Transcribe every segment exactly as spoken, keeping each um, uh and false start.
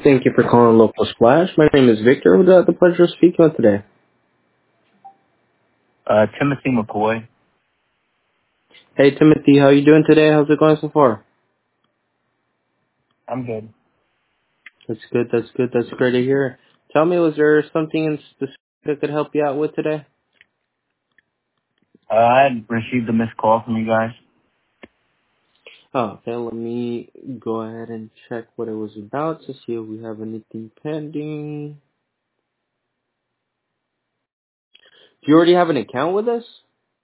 Thank you for calling Local Splash. My name is Victor. Who do I have the pleasure of speaking with today? Uh, Timothy McCoy. Hey, Timothy. How you doing today? How's it going so far? I'm good. That's good. That's good. That's great to hear. Tell me, was there something in specific that could help you out with today? Uh, I had received a missed call from you guys. Oh, okay. Let me go ahead and check what it was about to see if we have anything pending. Do you already have an account with us?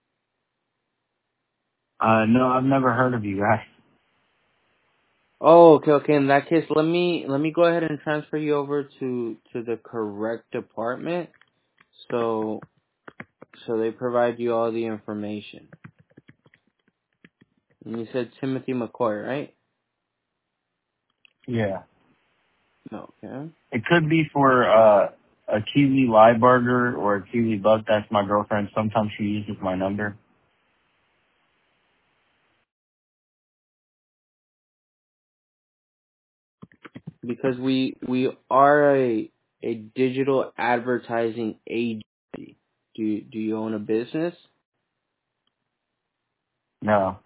Uh, no, I've never heard of you guys. Oh, okay, okay. In that case, let me let me go ahead and transfer you over to to the correct department. So so they provide you all the information. And you said Timothy McCoy, right? Yeah. No, okay. It could be for, uh, a Kiwi Live Burger or a Kiwi Buck. That's my girlfriend. Sometimes she uses my number. Because we we are a a digital advertising agency. Do you, do you own a business? No.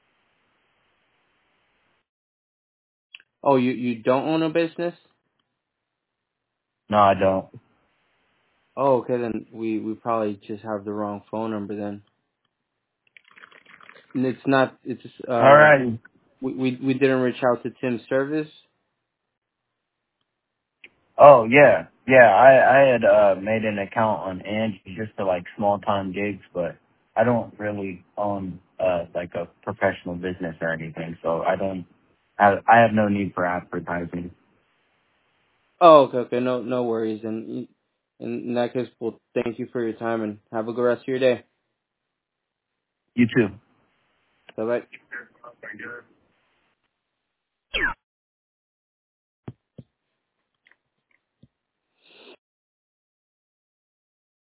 Oh, you you don't own a business? No, I don't. Oh, okay. Then we we probably just have the wrong phone number then. And it's not. It's uh. Alright. We we we didn't reach out to Tim's service. Oh, yeah. Yeah, I, I had, uh, made an account on Angie just for, like, small-time gigs, but I don't really own, uh, like a professional business or anything, so I don't, I, I have no need for advertising. Oh, okay, okay. No no worries. And in that case, well, thank you for your time and have a good rest of your day. You too. Bye bye.